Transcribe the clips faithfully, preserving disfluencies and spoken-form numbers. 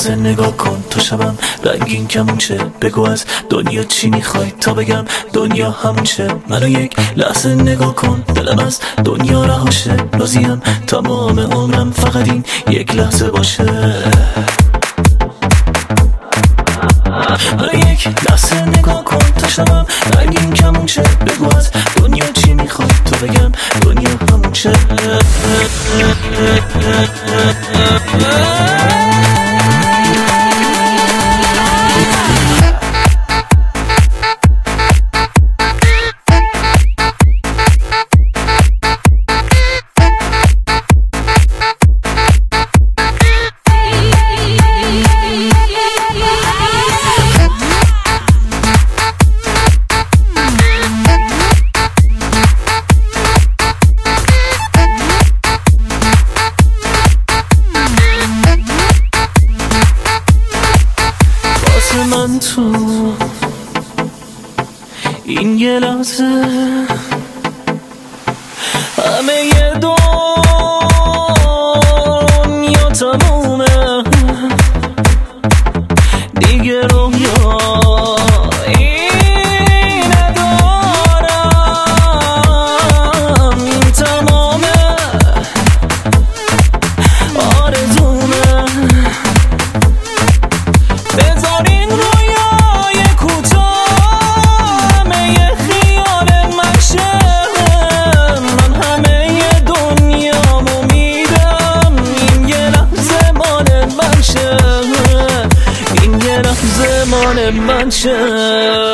لحظه نگاه کن تا شبم رنگین کمون شه. بگو از دنیا چی میخوای تا بگم دنیا همون شه. منو یک لحظه نگاه کن دلم از دنیا رهاشه. راضیم تمام عمرم فقط این یک لحظه باشه. منو یک لحظه نگاه کن تا شبم رنگین کمون شه. بگو از دنیا چی میخوای تا بگم دنیا همون شه. من تو این یه لحظه همه یه دنیا تمومه دیگه رویا این ندارم. این تمامه آرزومه. بذارین رویای کوتاه همه یه خیال من شه. من همه یه دنیامو میدم این یه لحظه مال من شه. این یه لحظه مال من شه.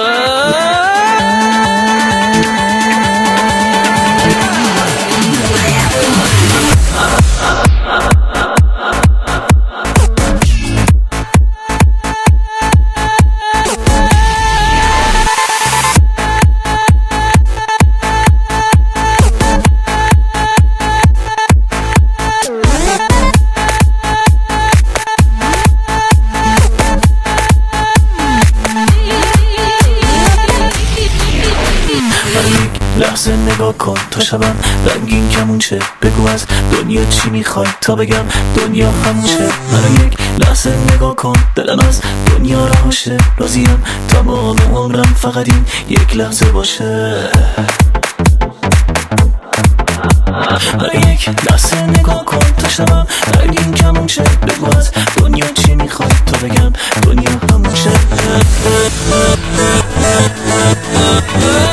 لحظه نگاه کن تا شبم رنگین کمون شه. بگو از دنیا چی میخوای تا بگم دنیا همون شه. منو یک لحظه نگاه کن دلم از دنیا رهاشه. راضیم تمام عمرم فقط این یک لحظه باشه. منو یک لحظه نگاه کن تا شبم رنگین کمون شه. بگو از دنیا چی میخوای تا بگم دنیا همون شه.